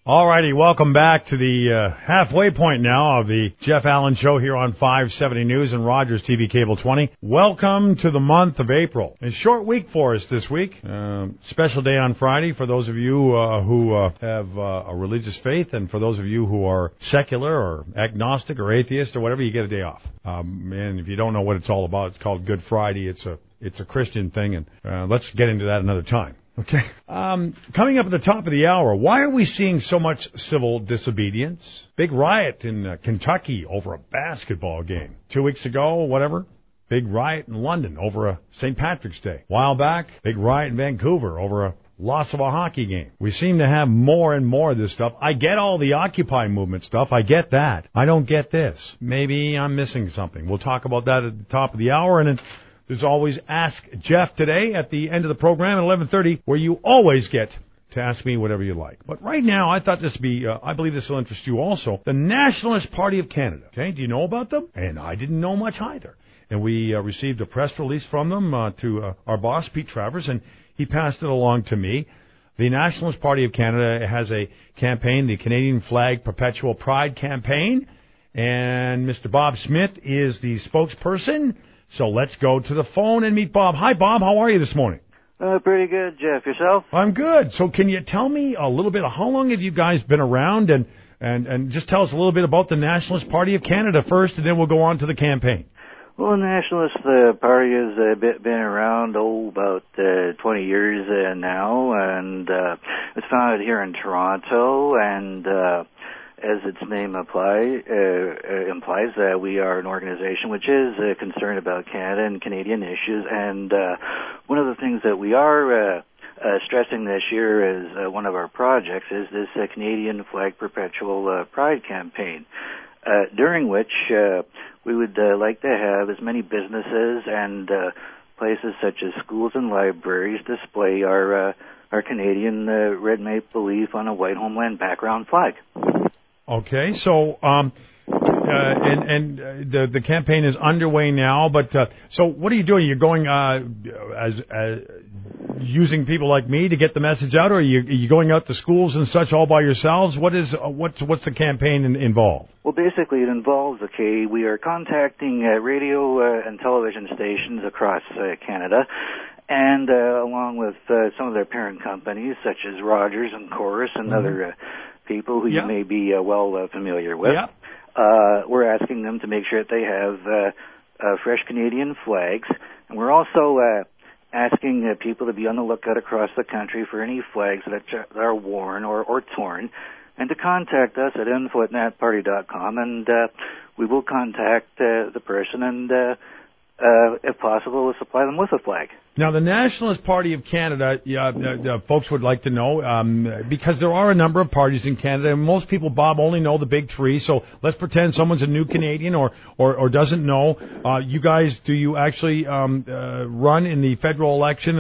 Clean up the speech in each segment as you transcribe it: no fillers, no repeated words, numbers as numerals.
All righty, welcome back to the halfway point now of the Jeff Allen Show here on 570 News and Rogers TV Cable 20. Welcome to the month of April. A short week for us this week. Special day on Friday for those of you who have a religious faith, and for those of you who are secular or agnostic or atheist or whatever, you get a day off. And if you don't know what it's all about, it's called Good Friday. It's a Christian thing, and let's get into that another time. Okay. Coming up at the top of the hour, why are we seeing so much civil disobedience? Big riot in Kentucky over a basketball game. 2 weeks ago, whatever, big riot in London over a St. Patrick's Day. While back, big riot in Vancouver over a loss of a hockey game. We seem to have more and more of this stuff. I get all the Occupy movement stuff. I get that. I don't get this. Maybe I'm missing something. We'll talk about that at the top of the hour, and then there's always Ask Jeff today at the end of the program at 11:30, where you always get to ask me whatever you like. But right now, I thought this would be, I believe this will interest you also, the Nationalist Party of Canada. Okay, do you know about them? And I didn't know much either. And we received a press release from them to our boss, Pete Travers, and he passed it along to me. The Nationalist Party of Canada has a campaign, the Canadian Flag Perpetual Pride Campaign, and Mr. Bob Smith is the spokesperson. So let's go to the phone and meet Bob. Hi, Bob. How are you this morning? Pretty good, Jeff. Yourself? I'm good. So can you tell me a little bit of how long have you guys been around, and just tell us a little bit about the Nationalist Party of Canada first, and then we'll go on to the campaign. Well, the Nationalist Party has been around, about 20 years now, and it's founded here in Toronto, and as its name implies, we are an organization which is concerned about Canada and Canadian issues. And one of the things that we are stressing this year as one of our projects is this Canadian Flag Perpetual Pride campaign, during which we would like to have as many businesses and places such as schools and libraries display our Canadian red maple leaf on a white homeland background flag. Okay, so the campaign is underway now, but so what are you doing? You're going as using people like me to get the message out, or are you going out to schools and such all by yourselves? What's the campaign involved? Well, basically it involves, we are contacting radio and television stations across Canada, and along with some of their parent companies such as Rogers and Chorus and other people who you may be well familiar with. We're asking them to make sure that they have fresh Canadian flags, and we're also asking people to be on the lookout across the country for any flags that are worn or torn, and to contact us at info@natparty.com, and we will contact the person and if possible, we'll supply them with a flag. Now, the Nationalist Party of Canada, folks would like to know, because there are a number of parties in Canada, and most people, Bob, only know the big three, so let's pretend someone's a new Canadian or doesn't know. You guys, do you actually run in the federal election,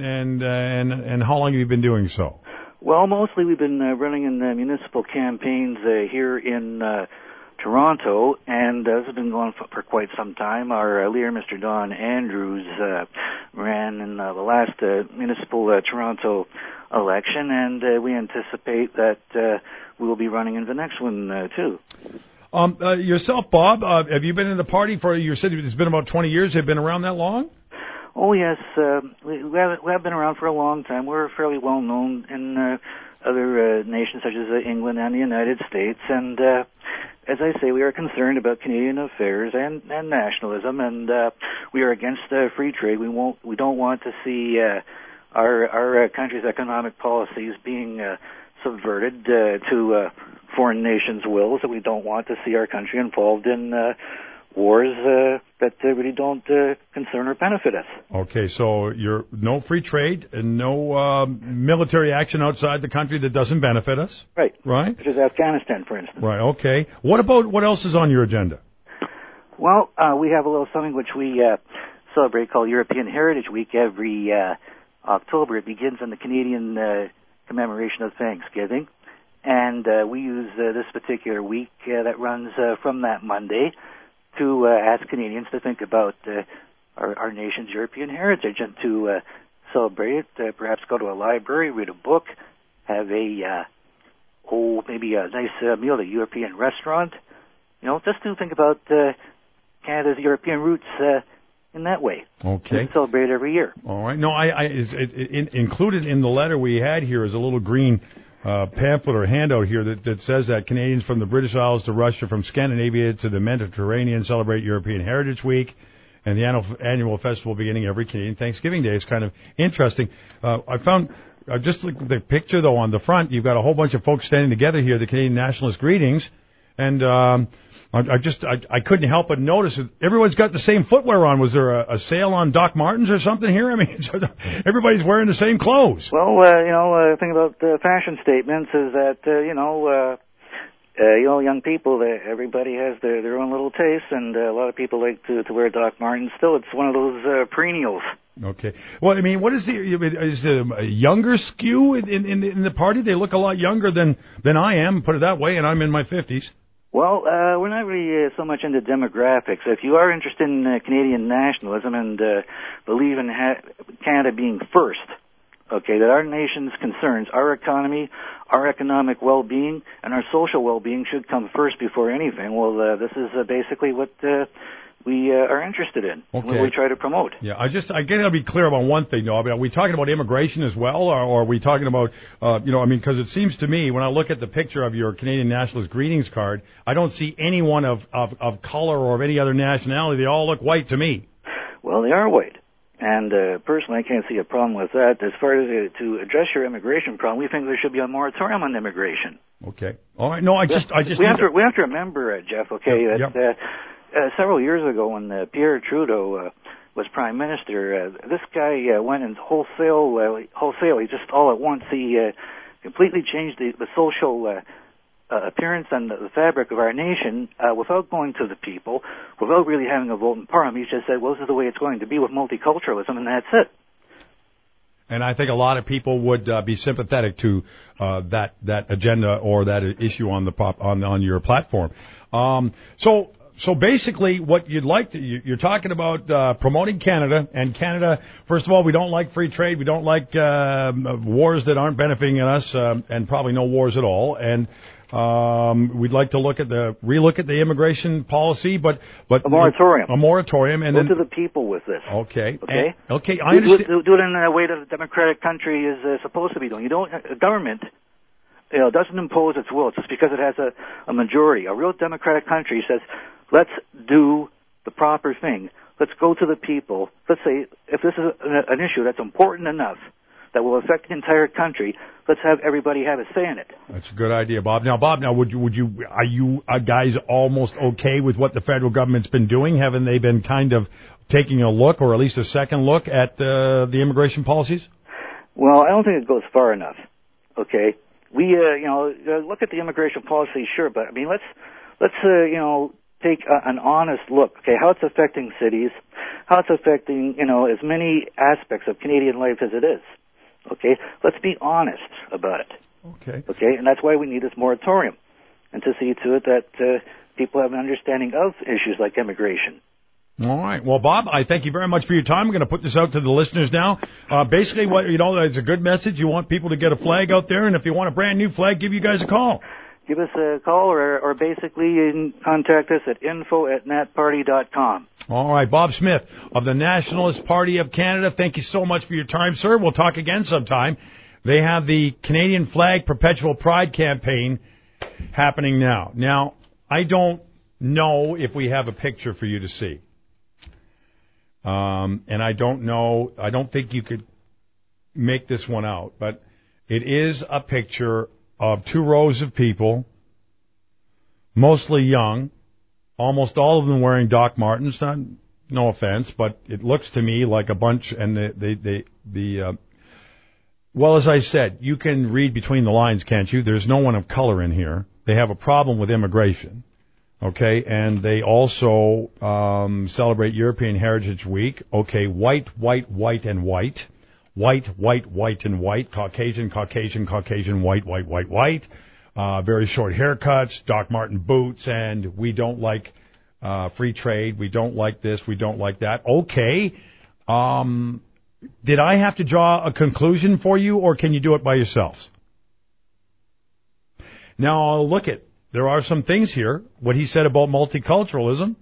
and how long have you been doing so? Well, mostly we've been running in municipal campaigns here in Toronto, and this has been going for quite some time. Our leader, Mr. Don Andrews, ran in the last municipal Toronto election, and we anticipate that we will be running in the next one, too. Yourself, Bob, have you been in the party for, you said it's been about 20 years, have you been around that long? Oh, yes. We have been around for a long time. We're fairly well known in other nations such as England and the United States, and as I say, we are concerned about Canadian affairs and nationalism, and we are against free trade. We don't want to see our country's economic policies being subverted to foreign nations' wills, and we don't want to see our country involved in wars that really don't concern or benefit us. Okay, so you're no free trade and no military action outside the country that doesn't benefit us. Right. Right. Such as Afghanistan, for instance. Right. Okay. What else is on your agenda? Well, we have a little something which we celebrate called European Heritage Week every October. It begins on the Canadian commemoration of Thanksgiving, and we use this particular week that runs from that Monday to ask Canadians to think about our nation's European heritage and to celebrate it, perhaps go to a library, read a book, have a maybe a nice meal at a European restaurant. Just to think about Canada's European roots in that way. Okay. It's celebrated every year. All right. No, included in the letter we had here is a little green pamphlet or handout here that says that Canadians from the British Isles to Russia, from Scandinavia to the Mediterranean celebrate European Heritage Week, and the annual festival beginning every Canadian Thanksgiving Day. Is kind of interesting. I found just like the picture though on the front, you've got a whole bunch of folks standing together here, the Canadian Nationalist greetings, and I couldn't help but notice that everyone's got the same footwear on. Was there a sale on Doc Martens or something here? I mean, everybody's wearing the same clothes. Well, the thing about fashion statements is that, young people, everybody has their own little taste, and a lot of people like to wear Doc Martens. Still, it's one of those perennials. Okay. Well, I mean, is it a younger skew in the party? They look a lot younger than I am, put it that way, and I'm in my 50s. Well, we're not really so much into demographics. If you are interested in Canadian nationalism and believe in Canada being first, okay, that our nation's concerns, our economy, our economic well-being, and our social well-being should come first before anything, well, this is basically what we are interested in, what we try to promote. Yeah, I gotta be clear about one thing, though. I mean, are we talking about immigration as well, or are we talking about, because it seems to me, when I look at the picture of your Canadian Nationalist greetings card, I don't see anyone of color or of any other nationality. They all look white to me. Well, they are white. And personally, I can't see a problem with that. As far as to address your immigration problem, we think there should be a moratorium on immigration. Okay. All right. No, we have to remember, Jeff. Okay, that several years ago, when Pierre Trudeau was Prime Minister, this guy went and wholesale. He just all at once he completely changed the social appearance and the fabric of our nation without going to the people, without really having a vote in Parliament. He just said, well, this is the way it's going to be with multiculturalism, and that's it. And I think a lot of people would be sympathetic to that agenda or that issue on your platform. So basically, what you'd like to, you're talking about promoting Canada, and Canada, first of all, we don't like free trade. We don't like wars that aren't benefiting us, and probably no wars at all. And we'd like to relook at the immigration policy, but a moratorium. A moratorium, and go then to the people with this. Okay. Okay. I understand. Do it in a way that a democratic country is supposed to be doing. A government, doesn't impose its will just because it has a majority. A real democratic country says, let's do the proper thing. Let's go to the people. Let's say, if this is an issue that's important enough that will affect the entire country, let's have everybody have a say in it. That's a good idea, Bob. Now, are you guys almost okay with what the federal government's been doing? Haven't they been kind of taking a look, or at least a second look, at the immigration policies? Well, I don't think it goes far enough. Okay, we look at the immigration policy, sure, but I mean, let's take an honest look. Okay, how it's affecting cities, how it's affecting as many aspects of Canadian life as it is. Okay, let's be honest about it. Okay, and that's why we need this moratorium, and to see to it that people have an understanding of issues like immigration. All right. Well, Bob, I thank you very much for your time. I'm going to put this out to the listeners now. Basically, it's a good message. You want people to get a flag out there, and if you want a brand new flag, give you guys a call. Give us a call, or basically you can contact us at info@natparty.com. All right, Bob Smith of the Nationalist Party of Canada, thank you so much for your time, sir. We'll talk again sometime. They have the Canadian Flag Perpetual Pride campaign happening now. Now, I don't know if we have a picture for you to see. And I don't think you could make this one out, but it is a picture of two rows of people, mostly young, almost all of them wearing Doc Martens. No offense, but it looks to me like a bunch, and well, as I said, you can read between the lines, can't you? There's no one of color in here. They have a problem with immigration. Okay, and they also celebrate European Heritage Week. Okay, white, and white. White, and white. Caucasian, white. Very short haircuts, Doc Marten boots, and we don't like free trade. We don't like this. We don't like that. Okay. Did I have to draw a conclusion for you, or can you do it by yourselves? Now, look at, there are some things here, what he said about multiculturalism.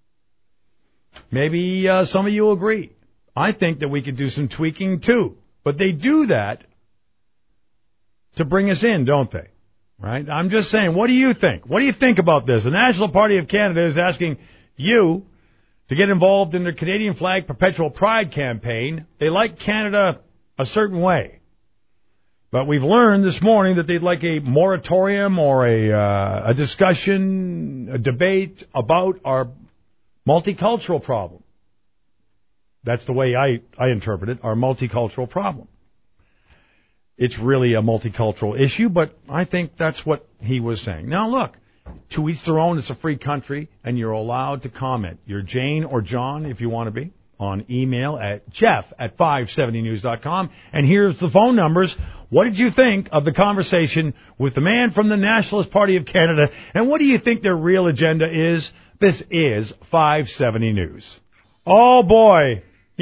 Maybe some of you agree. I think that we could do some tweaking too. But they do that to bring us in, don't they? Right? I'm just saying, what do you think? What do you think about this? The National Party of Canada is asking you to get involved in their Canadian Flag Perpetual Pride campaign. They like Canada a certain way. But we've learned this morning that they'd like a moratorium or a discussion, a debate about our multicultural problem. That's the way I interpret it, our multicultural problem. It's really a multicultural issue, but I think that's what he was saying. Now, look, to each their own. It's a free country, and you're allowed to comment. You're Jane or John, if you want to be, on email at jeff@570news.com. And here's the phone numbers. What did you think of the conversation with the man from the Nationalist Party of Canada, and what do you think their real agenda is? This is 570 News. Oh, boy.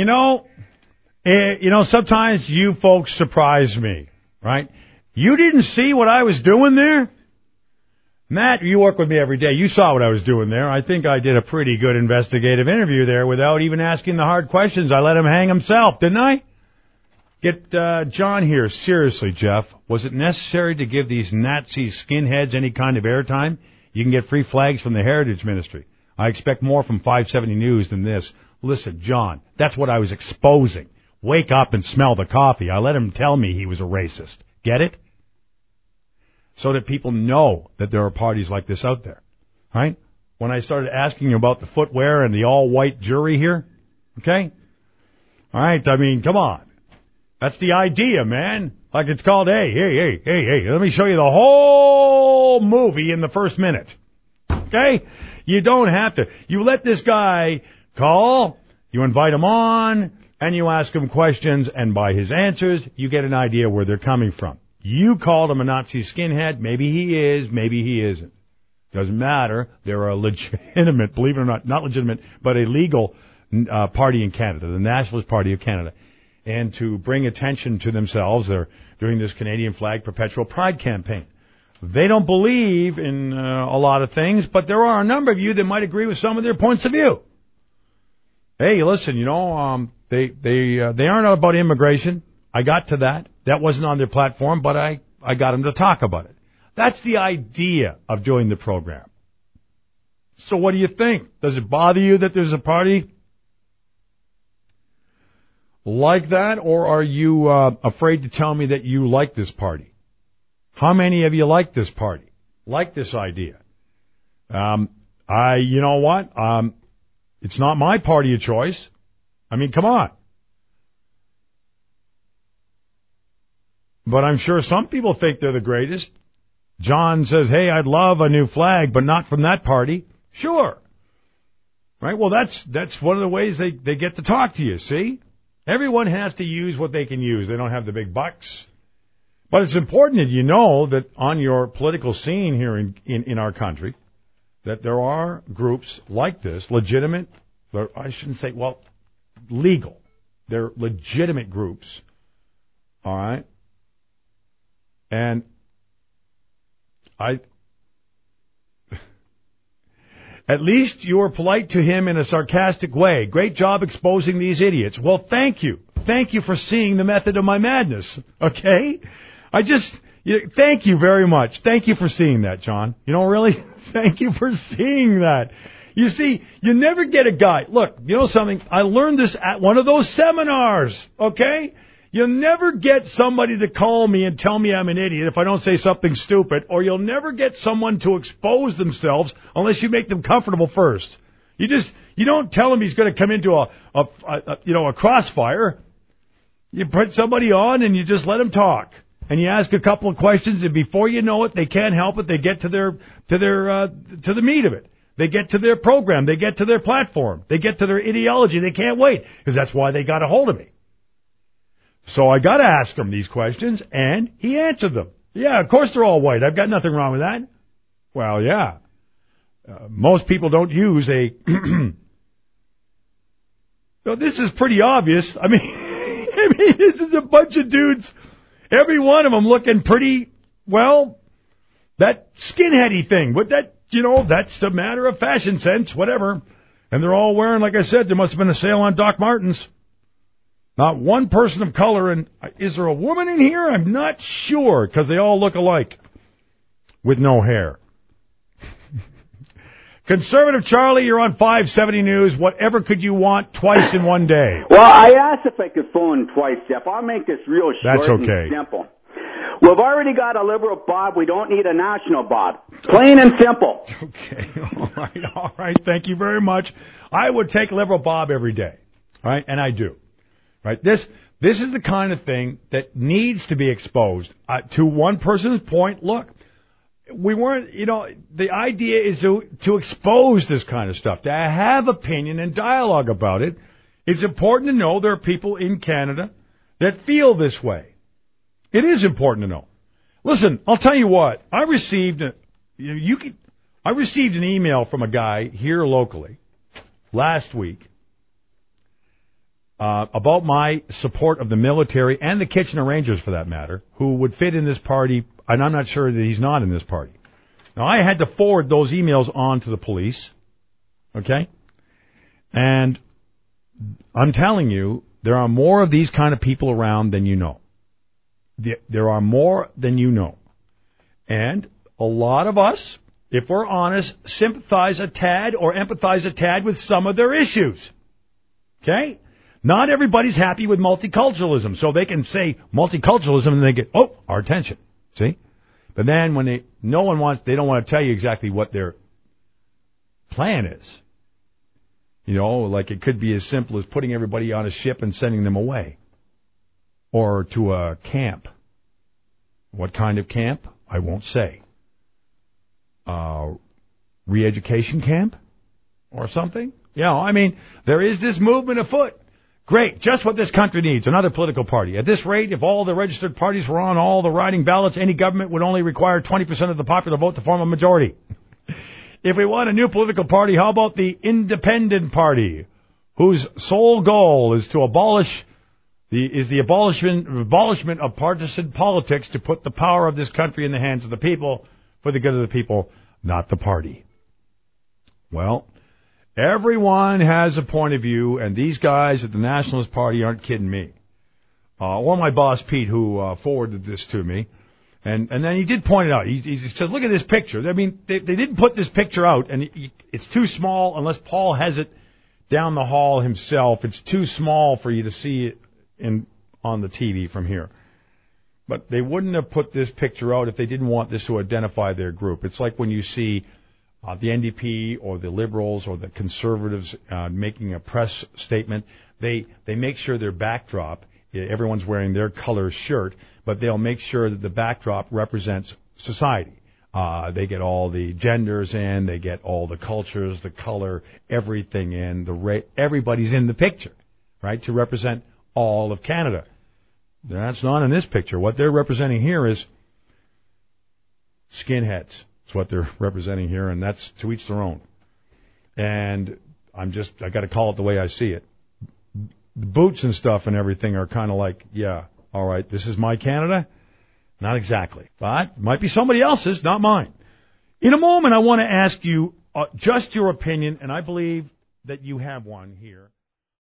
Sometimes you folks surprise me, right? You didn't see what I was doing there? Matt, you work with me every day. You saw what I was doing there. I think I did a pretty good investigative interview there without even asking the hard questions. I let him hang himself, didn't I? Get John here. Seriously, Jeff, was it necessary to give these Nazi skinheads any kind of airtime? You can get free flags from the Heritage Ministry. I expect more from 570 News than this. Listen, John, that's what I was exposing. Wake up and smell the coffee. I let him tell me he was a racist. Get it? So that people know that there are parties like this out there. Right? When I started asking you about the footwear and the all-white jury here, okay? All right, I mean, come on. That's the idea, man. Like it's called, hey, let me show you the whole movie in the first minute. Okay? You don't have to. You let this guy call, you invite him on, and you ask him questions, and by his answers, you get an idea where they're coming from. You called him a Nazi skinhead. Maybe he is, maybe he isn't. Doesn't matter. They're a legitimate, believe it or not legitimate, but a legal party in Canada, the Nationalist Party of Canada. And to bring attention to themselves, they're doing this Canadian Flag Perpetual Pride campaign. They don't believe in a lot of things, but there are a number of you that might agree with some of their points of view. Hey, listen, they aren't about immigration. I got to that. That wasn't on their platform, but I got them to talk about it. That's the idea of doing the program. So what do you think? Does it bother you that there's a party like that, or are you afraid to tell me that you like this party? How many of you like this party? Like this idea? You know what? It's not my party of choice. I mean, come on. But I'm sure some people think they're the greatest. John says, hey, I'd love a new flag, but not from that party. Sure. Right? Well, that's one of the ways they get to talk to you, see? Everyone has to use what they can use. They don't have the big bucks. But it's important that you know that on your political scene here in our country, that there are groups like this, legitimate, I shouldn't say, well, legal. They're legitimate groups. All right? And at least you were polite to him in a sarcastic way. Great job exposing these idiots. Well, thank you. Thank you for seeing the method of my madness. Okay? Thank you very much. Thank you for seeing that, John. Really? Thank you for seeing that. You see, you never get a guy. Look, you know something? I learned this at one of those seminars. Okay? You'll never get somebody to call me and tell me I'm an idiot if I don't say something stupid, or you'll never get someone to expose themselves unless you make them comfortable first. You don't tell him he's going to come into a crossfire. You put somebody on and you just let him talk, and you ask a couple of questions, and before you know it, they can't help it. They get to the meat of it. They get to their program. They get to their platform. They get to their ideology. They can't wait, because that's why they got a hold of me. So I got to ask him these questions, and he answered them. Yeah, of course they're all white. I've got nothing wrong with that. Well, yeah. Most people don't use a... So this is pretty obvious. I mean, this is a bunch of dudes, every one of them looking pretty, well, that skinheady thing. But that, that's a matter of fashion sense, whatever. And they're all wearing, like I said, there must have been a sale on Doc Martens. Not one person of color. And is there a woman in here? I'm not sure, because they all look alike with no hair. Conservative Charlie, you're on 570 News. Whatever could you want twice in one day? Well, I asked if I could phone twice, Jeff. I'll make this real short. That's okay. And simple. We've already got a liberal Bob. We don't need a national Bob. Plain and simple. Okay. All right. Thank you very much. I would take liberal Bob every day. All right. And I do. Right. This is the kind of thing that needs to be exposed. To one person's point, look, we weren't, the idea is to expose this kind of stuff, to have opinion and dialogue about it. It's important to know there are people in Canada that feel this way. It is important to know. Listen, I'll tell you what. I received an email from a guy here locally last week about my support of the military and the Kitchener Rangers, for that matter, who would fit in this party, and I'm not sure that he's not in this party. Now, I had to forward those emails on to the police, okay? And I'm telling you, there are more of these kind of people around than you know. There are more than you know. And a lot of us, if we're honest, sympathize a tad or empathize a tad with some of their issues. Okay? Not everybody's happy with multiculturalism, so they can say multiculturalism and they get, our attention. See? But then when they don't want to tell you exactly what their plan is. Like it could be as simple as putting everybody on a ship and sending them away. Or to a camp. What kind of camp? I won't say. Re-education camp? Or something? There is this movement afoot. Great, just what this country needs, another political party. At this rate, if all the registered parties were on all the riding ballots, any government would only require 20% of the popular vote to form a majority. If we want a new political party, how about the Independent Party, whose sole goal is to abolish the abolishment of partisan politics to put the power of this country in the hands of the people for the good of the people, not the party. Well, everyone has a point of view, and these guys at the Nationalist Party aren't kidding me. Or my boss, Pete, who forwarded this to me. And then he did point it out. He said, look at this picture. They didn't put this picture out, and it's too small unless Paul has it down the hall himself. It's too small for you to see it on the TV from here. But they wouldn't have put this picture out if they didn't want this to identify their group. It's like when you see the NDP or the Liberals or the Conservatives making a press statement. They make sure their backdrop, everyone's wearing their color shirt, but they'll make sure that the backdrop represents society. They get all the genders in, they get all the cultures, the color, everything in, everybody's in the picture, right, to represent all of Canada. That's not in this picture. What they're representing here is skinheads. That's what they're representing here, and that's to each their own. And I got to call it the way I see it. The boots and stuff and everything are kind of like, yeah, all right, this is my Canada? Not exactly. But it might be somebody else's, not mine. In a moment, I want to ask you just your opinion, and I believe that you have one here.